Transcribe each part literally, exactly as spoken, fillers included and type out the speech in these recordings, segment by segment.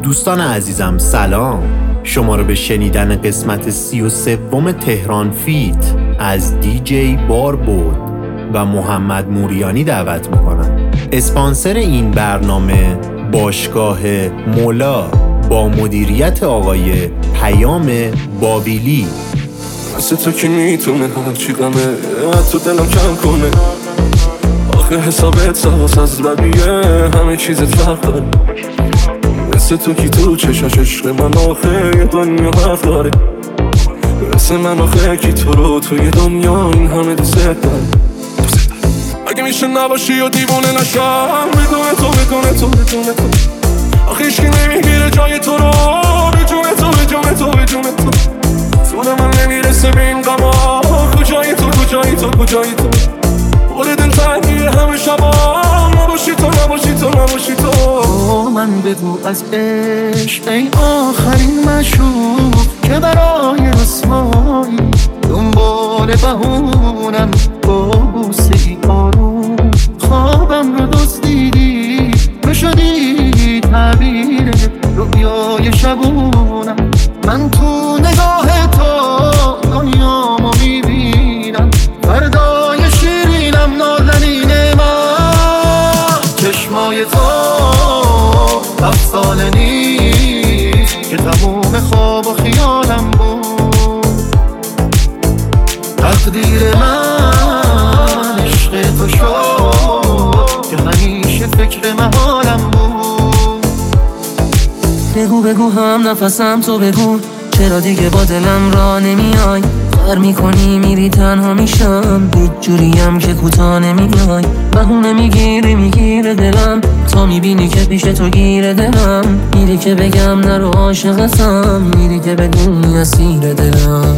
دوستان عزیزم سلام، شما رو به شنیدن قسمت سی و سوم تهران فیت از دی جی باربود و محمد موریانی دعوت میکنم. اسپانسر این برنامه باشگاه مولا با مدیریت آقای پیام بابیلی. مثل تو کی میتونه هرچی غمه تو دلم کم کنه، آخه حسابت سواس از لبیه همه چیزت فرق داره. مثل تو کی تو چشاش عشق من آخه یه دنیا حرف داره، مثل من آخه کی تو رو توی دنیا این همه دوست داره. اگه میشه نباشی و دیوونه نشم بدون تو بدون تو بدون تو، آخه هیچکی نمیگیره جای تو رو بدون تو بدون تو بدون تو. سون من نمیرسه به این غما، کجایی تو کجایی تو کجایی تو، بوده دل تنگیه همه شبا، نباشی تو نباشی تو نباشی تو. من بگو از عشق ای آخرین مشروب که برای رسوایی دنبال بهونم با بوسه ای آروم خوابم رو دزدیدی بشدی تعبیر رویای شبونم. من تو نگاه تو دنیامو میبینم، فردای شیرینم نازنین من. چشمای تو افسانه نیست که تموم خواب و خیالم بود. تقدیر من عشق تو شد که همیشه فکر محالم بود. بگو بگو هم نفسم تو بگو، چرا دیگه با دلم را نمیای؟ خر میکنی میری تنها میشم، هیچ جوریم که کوتا نمیای. بهونه میگیری میگیره دلم، تا میبینی که پیش تو گیره دلم. میری که بگم نرو عاشقتم، میری که بدونی اسیر دلم.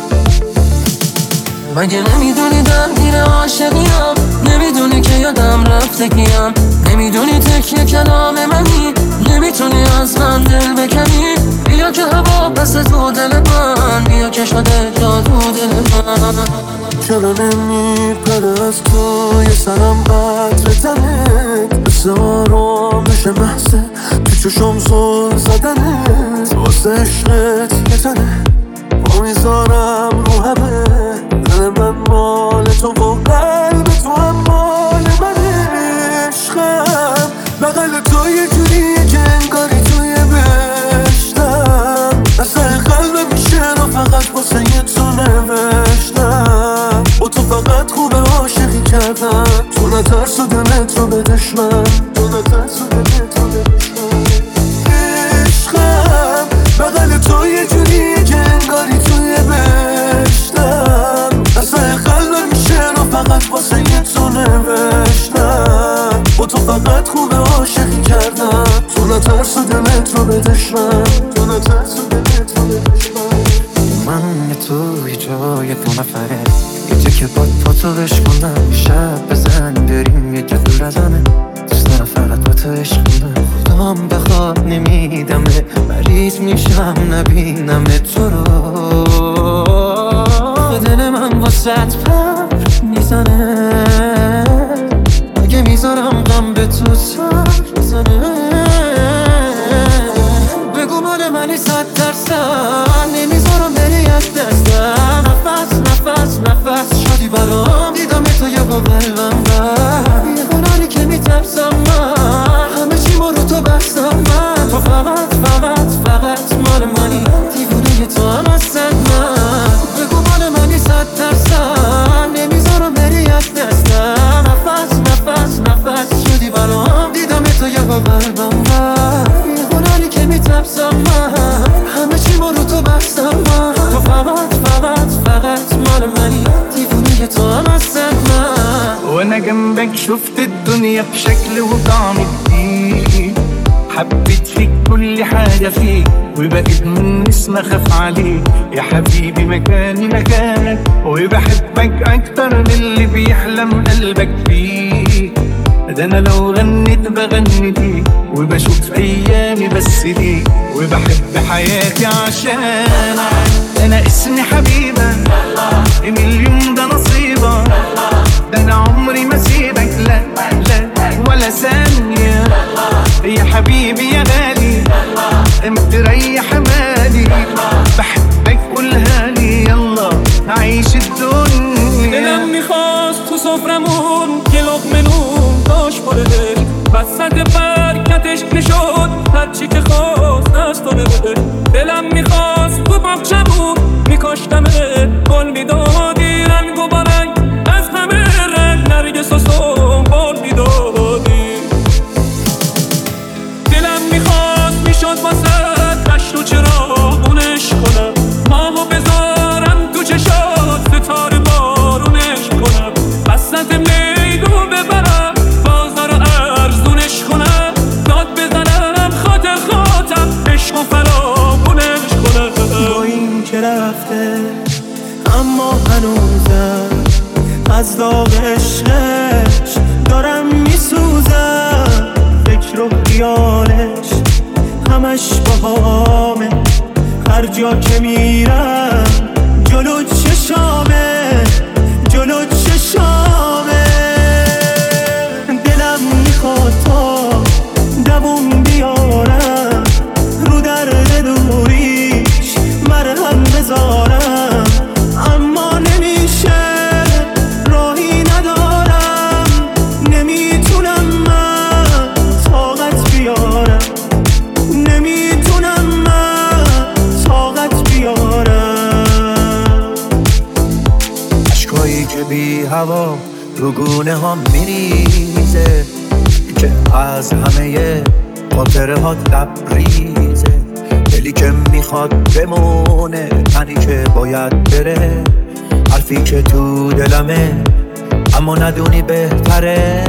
مگه نمیدونی درگیر عاشقیم؟ نمیدونی که یادم رفته کیم؟ نمیدونی تکیه کلام منی؟ نمیتونی از من دل بکنی؟ بیا که هوا پس تو دل من، بیا که شده جادو دل من. چرا نمیپره از تو یه سرم قطر تنت، مثل آرام بشه محصه تو چشم زل زدنت. واسه عشقت یه تنه با میذارم رو همه، دل من مال تو و قلب تو هم مال منه. عشقم بغل تو یه جوریه که انگاری توی بهشتم، اصلا قلب میشه رو فقط واسه یه تو نوشتم. با تو فقط خوبه عاشقی کردم، تو نترس و دلت رو به دشمن، تو نترس و دلت رو به دشمن. عشقم بغل تو یه جوریه که انگاری توی بهشتم، اصلا قلب میشه رو فقط واسه یه تو نوشتم. با تو فقط خوبه عاشقی کردم، تو نترس و دلت رو به دشمن، تو نترس و دلت رو به دشمن. من توی جای دو نفره، یه جا که با پا تو بشکندم، شب بزن بریم یه جا دور از همه. دوست دارم فقط با تو عشق کنم، خودم بخواد نمیدمه، مریض میشم نبینم تو رو. دل من واسط پر میزنه، اگه میذارم غم به تو سر میزنه. بگو مال منی صد درصد، نمیذارم بری از دستم. نفس نفس نفس شدی برام، دیدم تو یه با قلبم بر یه قراری که میترسم من، همه چی ما رو تو بستم من. تو فقط فقط فقط مال منی، دیوونه تو هم هستن من. بگو مال منی صد درصد، نمیذارم بری از دستم. نفس نفس نفس شدی برام، دیدم تو یه با قلبم بر یه قراری که میترسم من، همه چی ما رو تو بستم من. تو فقط فقط فقط مال منی، دیوونه تو هم هستن من. وانا جنبك شفت الدنيا بشكل وطعم جديد، حبيت فيك كل حاجة فيك وبقيت من اسم اخاف عليك. يا حبيبي مكاني مكانك، وبحبك اكتر من اللي بيحلم قلبك بيه. ده انا لو غنيت بغني ليك، وبشوف ايامي بس ليك، وبحب حياتي عشانك. انا اسمي حبيبك مليون ده نصيبك، ده انا عمري ما سيبك لا لا ولا ثانية. يا حبيبي يا غالي هنوزم از داغ عشقش دارم میسوزم. فکر و خیالش همش باهامه، هر جا که میرم جلو چشامه، جلو چشامه. دلم میخواد تا دووم بیارم، رو درد دوریش مرهم بذارم، اما نمیشه، راهی ندارم، نمیتونم من طاقت بیارم، نمیتونم من طاقت بیارم. عشقایی که بی هوا رو گونه ها میریزه، که از همه خاطره ها لبریزه. دلی که میخواد بمونه، تنی که باید بره، حرفی که تو دلمه اما ندونی بهتره.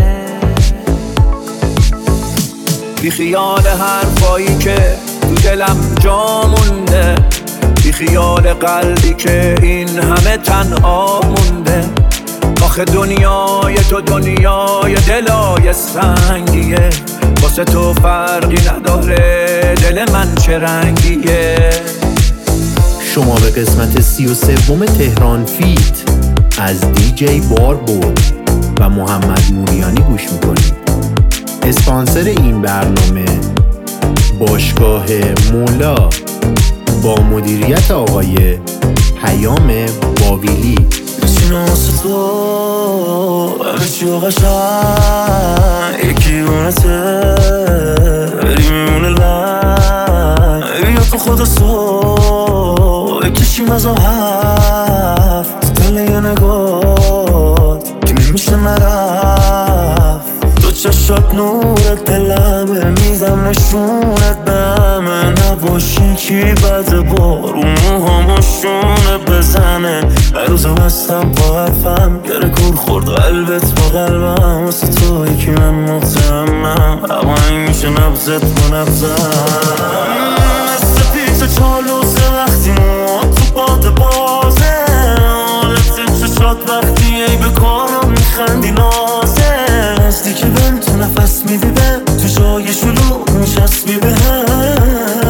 بی خیال حرفایی که تو دلم جا مونده، بی خیال قلبی که این همه تنها مونده. آخه دنیای تو دنیای دلای سنگیه، واسه تو فرقی نداره دل من چه رنگیه. شما به قسمت سی و سوم تهران فیت از دیجی باربود و محمد موریانی گوش میکنید. اسپانسر این برنامه باشگاه مولا با مدیریت آقای پیام باویلی. ناس تو همه چی و قشنگ یکی اونته، بری میمونه لن بیا تو خدا سو بکشیم از آب هفت. تو دل یه نگات که نمیشه نرفت، تو چشات نورت دلمه، میزم نشونت بهمه. نباشی کی بده بارو موهامو شونه بزنه، هر روزم هستم با حرفم گره کور خورد قلبت با قلبم. واسه تو یکی من مطمئنم، اما این میشه نبزت با نبزم. مثل پیچ چالوزه وقتی موها تو باد بازه، حالت چشات وقتی ای به کارم میخندی نازه. هستی که بهم تو نفس میدی به تو جای شلوغ میشسبی به هم.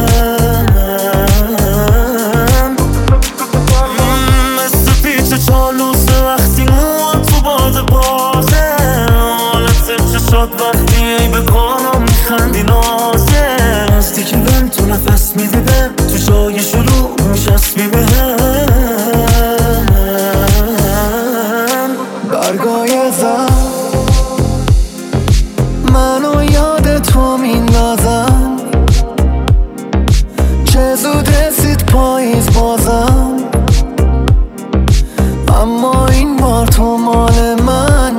مثل پیچ چالوزه وقتی موها تو باد بازه، حالت چشات وقتی ای به کارم میخندی نازه. هستی که بهم تو نفس میدی به تو جای شلوغ میشسبی به هم. برگایزم منو یاد تو میندازم، چه زود رسید پاییز بازم، اما این بار تو مال من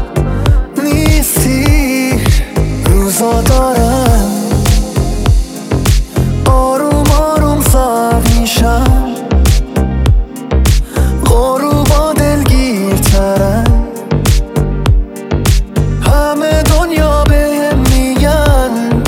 نیستی. روزا دارم آروم آروم سرد میشم، غروبا دلگیرترم، همه دنیا بهم میگن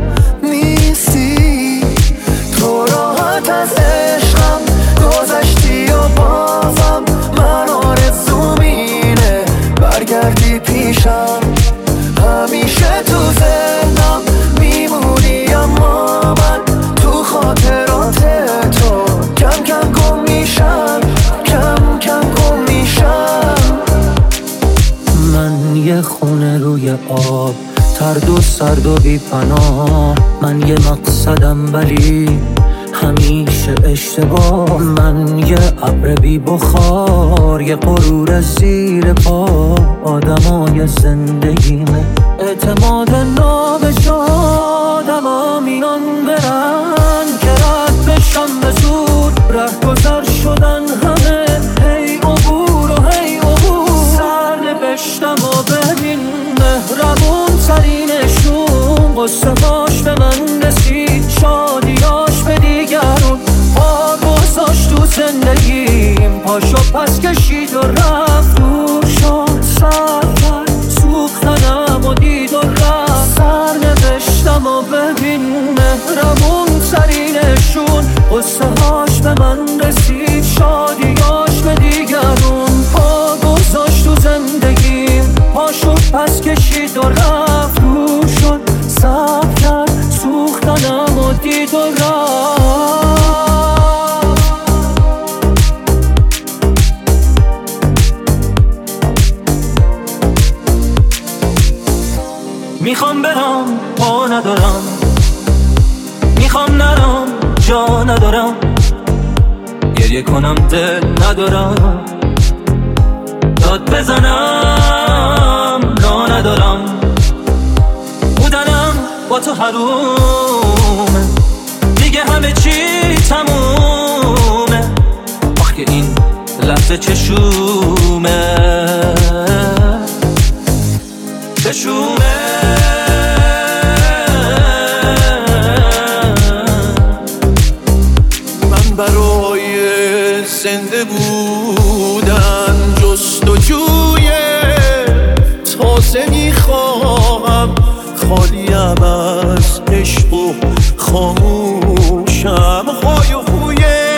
نیستی. تو راحت از عشقم گذشتی و بازم من آرزوم اینه برگردی پیشم. همیشه تو ذهنم میمونی، اما من تو خاطرات تو کم کم گم میشم، کم کم گم میشم. من یه خونه روی آب، ترد و سرد و بی پناه. من یه مقصدم ولی همیشه اشتباه. من یه ابر بی بخار، یه غرور زیر پا. آدمای زندگیمه اعتماد نابش، آدما میان برن که رد بشم به زور. ره گذر شدن همه، هی عبور و هی عبور. سر نوشتم و ببین مهربون ترینشون، قصه هاش به من رسید، شادیاش به دیگرون. بار گذاشت تو زندگیم، پاشو پس کشید و رفت. دور شد سر کرد سوختنم و دید و رفت. سر نوشتم و ببین مهربون ترینشون، قصه هاش به من رسید، شادیاش به دیگرون. میخوام برم پا ندارم، میخوام نرم جا ندارم، گریه کنم دل ندارم، داد بزنم لا ندارم، بودنم با تو حرومه، دیگه همه چی تمومه، آخ که این لحظه چشومه چشومه. من برای زنده بودن جستجوی تازه میخواهم، خالیم از عشق و خاموشم، های و خوی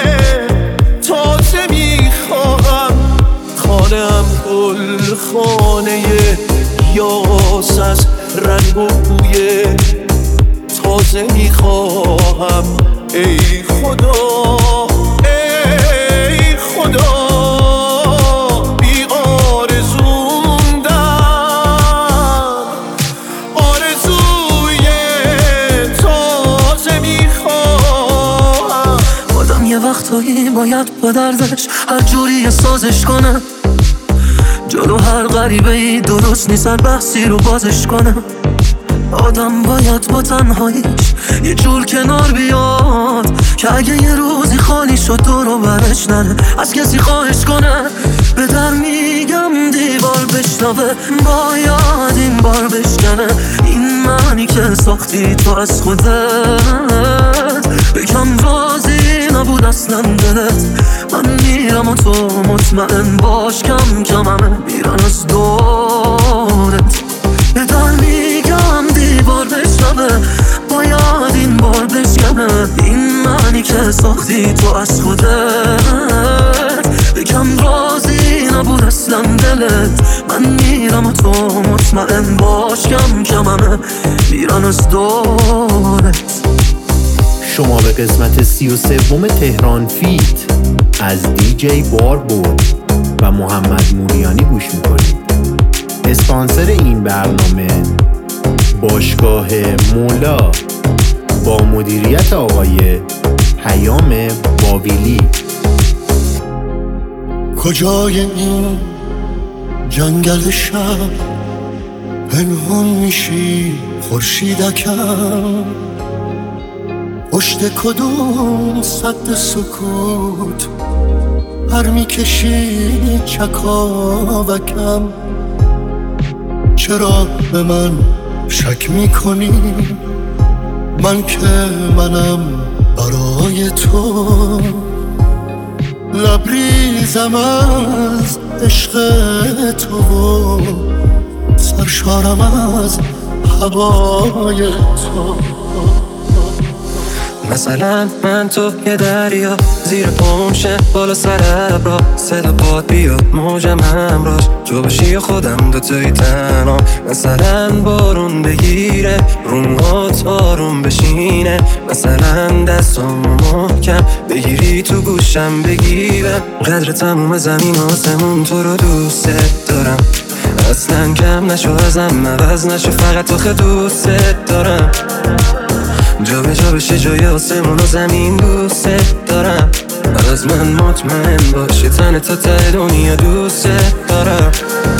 تازه میخواهم، خانم گل خانه یاس از رنگ و بوی تازه میخواهم. ای خدا ای خدا بی آرزوندم، آرزوی تازه میخواهم. آدم یه وقتایی باید با دردش هر جوری سازش کنه، جلو هر غریبه ای درست نیست هر بحثی رو بازش کنه. آدم باید با تنهاییش یه جور کنار بیاد که اگه یه روزی خالی شد دور و برش نره، از کسی خواهش کنه. به در میگم دیوار بشنوه، باید این بار بشکنه این معنی که ساختی تو از خودت. بگم راضی نبود اصلا دلت، من میرم و تو مطمئن باش کم کم همه میرن از دورت. به در میگم دیوار بشنوه، باید این بار بشکنه این معنی که ساختی تو از خودت. بگم راضی نبود اصلا دلت، من میرم و تو مطمئن باش کم کم همه میرن از دورت. شما به قسمت سی و سوم تهران فیت از دیجی باربود و محمد موریانی گوش میکنید. اسپانسر این برنامه باشگاه مولا با مدیریت آقای پیام باویلی. کجای این جنگل شب پنهان میشی خورشیدکم، پشت کدوم سد سکوت پر میکشی چکاوکم. چرا به من شک میکنی من که منم برای تو، لبریزم از عشق تو و سرشارم از هوای تو. مثلا من تو یه دریا زیر پمشه بالا سر ابرا، صدا باد بیاد موجم همراش جو بشی خودم دوتایی تنها. مثلا بارون بگیره رومات آروم بشینه، مثلا دستامو محکم بگیری تو گوشم بگیرم. قدر تموم زمین آسمون تو رو دوست دارم، اصلا کم نشو ازم عوض نشو، فقط آخه دوست دارم. جا به جا بشه جای آسمون و زمین دوست دارم، از من مطمئن باشه تن تا ته دنیا دوست دارم.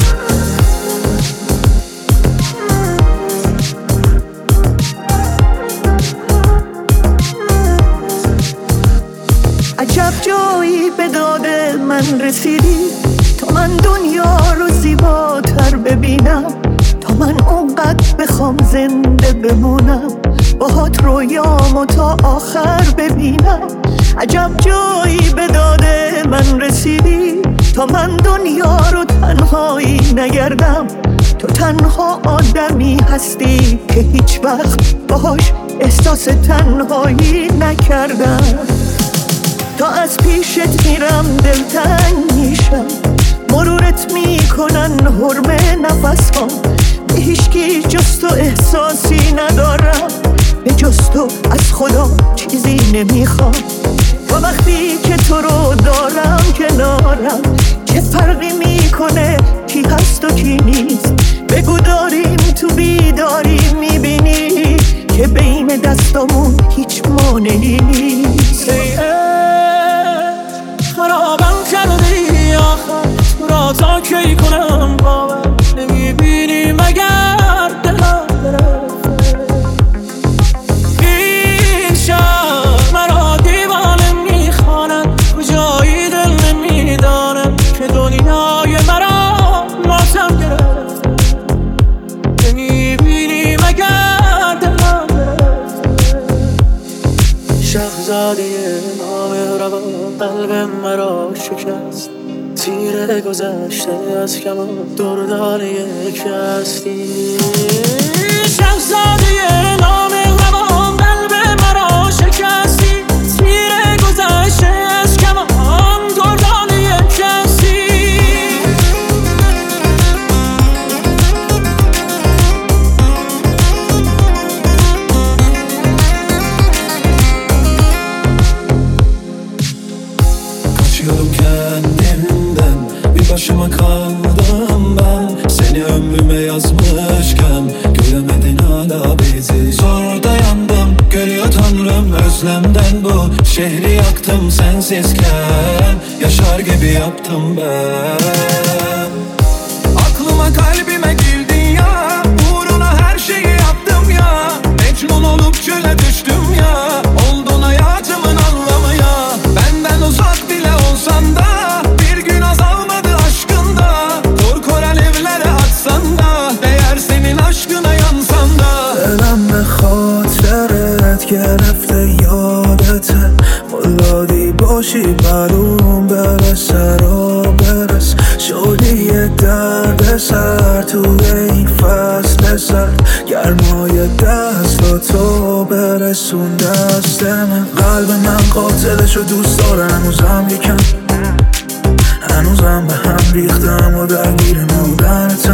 عجب جایی به داد من رسیدی، تا من دنیا رو زیباتر ببینم، تا من اونقدر بخوام زنده بمونم، باهات رویامو تا آخر ببینم. عجب جایی به داد من رسیدی، تا من دنیا رو تنهایی نگردم، تو تنها آدمی هستی که هیچ وقت باهاش احساس تنهایی نکردم. تا از پیشت میرم دلتنگ میشم، مرورت میکنن حرمه نفسام، به هیچکی جز تو احساسی ندارم، به جز تو از خدا چیزی نمیخوام. و وقتی که تو رو دارم کنارم، چه فرقی میکنه کی هست و کی نیست؟ بگو داریم تو بیداریم خونه ای نیست. خرابم کردی آخر را تا کی کنم باور نمیبینی مگر دلم برفته. این شب مرا دیوانه میخواند کجایی دل نمیدانم که دنیای مرا ماتم گرفته. نمیبینی مگر دلم برفته. شهزاده نامهربان قلب مرا شکست، تیر گذشته از کمان دردانه کستی. شهزاده نامهربان قلب مرا شکستی، تیر گذشته از کمان دردانه کستی. Kaçıyorum kendimden, bir başıma kaldım ben. Seni ömrüme yazmışken göremedin hala bizi. Zor dayandım, görüyor Tanrım özlemden bu şehri yaktım sensizken, yaşar gibi yaptım ben. Aklıma kalbime girdin ya, uğruna her şeyi yaptım ya. Mecnun olup çöle düştüm ya, oldun hayatımın anlamı ya. Benden uzak bile olsan da bir gün azalmadı aşkında. Korkor alevlere atsan da değer senin aşkına yansan da. دلم به خاطرت گرفته یادته، مولادی باشی برون برسه را برس. شدی یه درد سر توی این فصل سرد، گرمای دست و تو برسون دست من. قلب من قاتلشو دوست داره هنوزم یکم، هنوزم به هم ریختم و درگیر نبودنتم.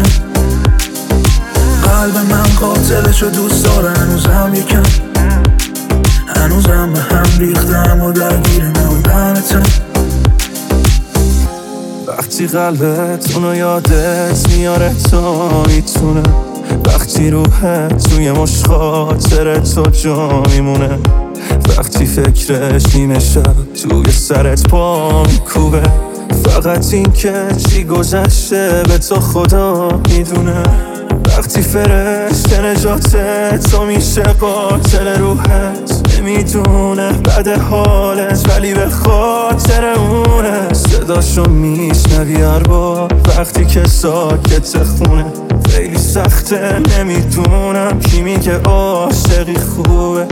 قلب من قاتلشو دوست داره هنوزم یکم، هنوزم به هم ریختم و درگیر نبودنتم. وقتی قلبت اونو یادت میاره تا میتونه، وقتی روحت توی مش خاطر تو جا میمونه، وقتی فکرش نیمه شب توی سرت پا میکوبه، فقط این که چی گذشته به تو خدا میدونه. وقتی فرشته نجاتت تو میشه قاتل روحت، نمیدونه بعد حالت ولی به خاطر اونه. صداشو میشنوی هر بار وقتی که ساکت خونه، خیلی سخته نمیدونم کی میگه عاشقی خوبه.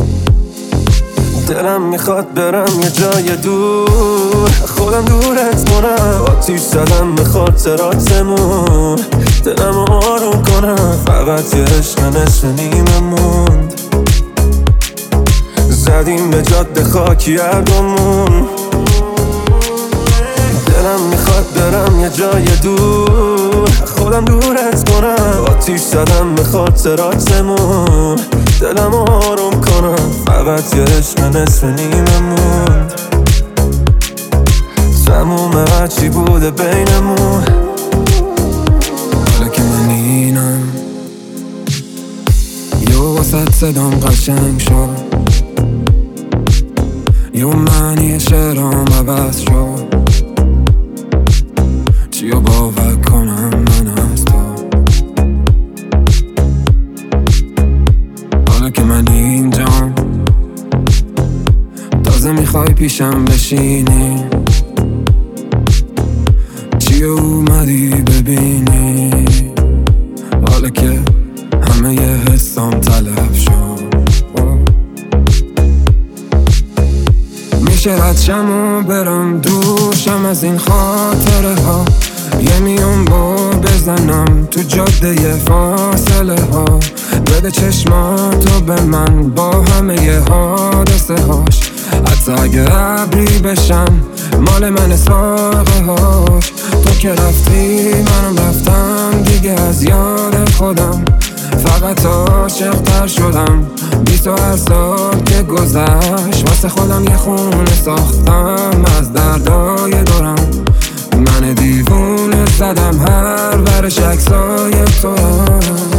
دلم میخواد برم یه جای دور، خودم دورت کنم، آتیش زدم به خاطراتمون، دلم آروم کنم. فقط یه عشق نصف نیمه موند، زدیم به جاده خاکی هردومون. دلم میخواد برم یه جای دور، خودم دورت کنم، آتیش زدم به خاطراتمون، دلم آروم کنم. فقط یه عشق نصف نیمه موند، تموم هرچی بوده بینمون. حالا که من اینم یه واسط صدام قشنگ شد، یه معنی شعرام عوض شد، چیو باور کنم من از تو. حالا که من اینجام تازه میخوای پیشم بشینی، چیو اومدی ببینی. حالا که همه یه حسام تلف شد، میشه رد شم و برم دوشم از این خاطره ها، یه میون با بزنم تو جاده فاصله ها. بده چشماتو به من با همه ی حادثه هاش، حتی اگه ابری بشن مال من ساقه هاش. تو که رفتی منم رفتم دیگه از یاد خودم، فقط عاشق تر شدم. بیست و هر سال که گذشت واسه خودم یه خونه ساختم از دردای دورم. من دیوونه زدم هر ورش عکسای تو.